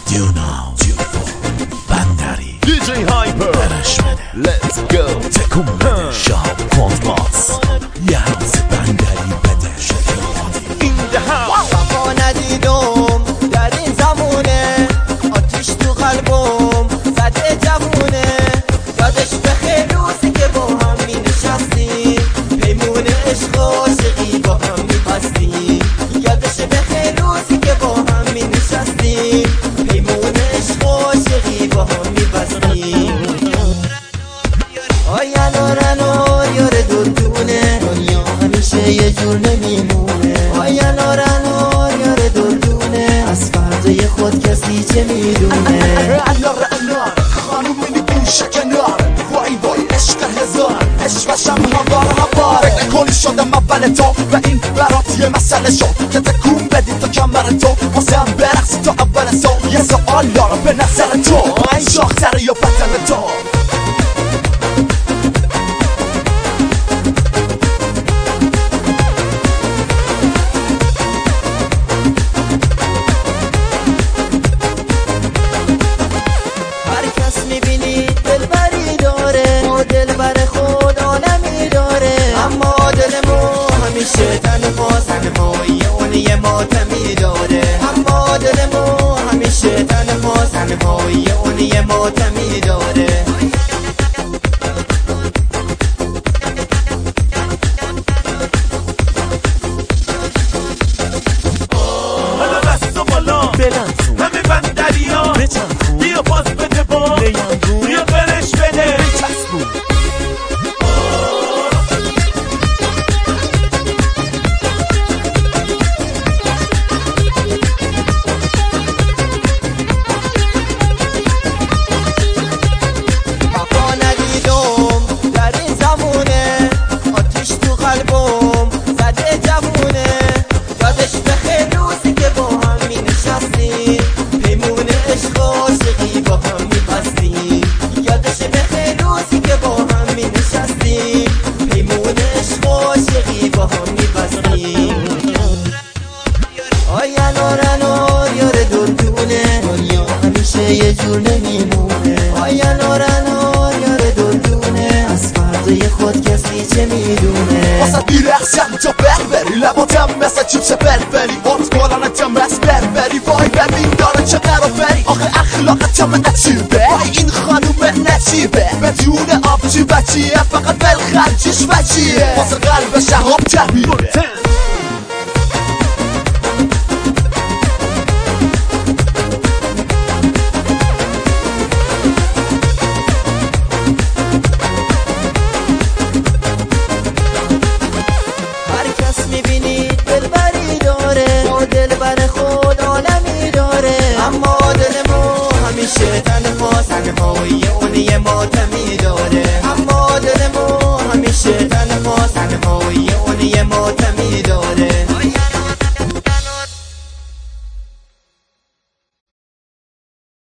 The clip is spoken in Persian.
دیونا بندری DJ Hyper برش بده Let's go تکون بده شهاب کنتباس یه حوز بندری بده In the house وفا ندیدم در این زمونه آتیش تو قلبم زده جوونه یادش بخیر روزی که با هم می نشستیم پیمون عشق و عاشقی با هم می بستیم یادش بخیر روزی که با هم می نشستیم پیمون عشق و عاشقی با هم می بستیم آیا نورانور یار دردونه دنیا همیشه یه جور نمیمونه آیا نورانور یار دردونه از فردای خود کسی چه میدونه انار خانوم منی گوشه کنار وای وای عشق هزار عشقشم هوار فکر نکنی شدم اول تو و این برات یه مسئله شد که تکون بدی تا کمر تو واسه هم برقصی تا اول سو یه سوال دارم به نظر تو شاختره یا بدن تو میبینی دلبری داره ما دلبر خود آنمی داره اما دل ما همیشه تنهایی اون یه ماتمی داره اما دل ما همیشه تنهایی اون یه ماتمی داره حالا دست و بالا بلنسون همه بندری ها بچنفون بیا پاس بده با لیانگون بیا برش بده بچسبون وفا ندیدم در این زمونه آتیش تو قلبم زده جوونه یادش بخیر روزی که با هم می نشستیم پیمون عشق و عاشقی با هم می بستیم یادش بخیر روزی که با هم می نشستیم پیمون عشق و عاشقی با هم می بستیم آیا نورانور یار دردونه دنیا همیشه یه جور نمیمونه آیا نورانور یار دردونه از فردای خود کسی چه میدونه واسه بیرخشم تا بربری لباتم مثل چیپس بربری اونت گلانتم مثل بربری وای ببین داره چه قرافری آخه اخلاقتم عجیبه وای این خانوم نجیبه بدون آبجی بچیه فقط بلخرجیش وجیه واسه قلب شهاب جمعیه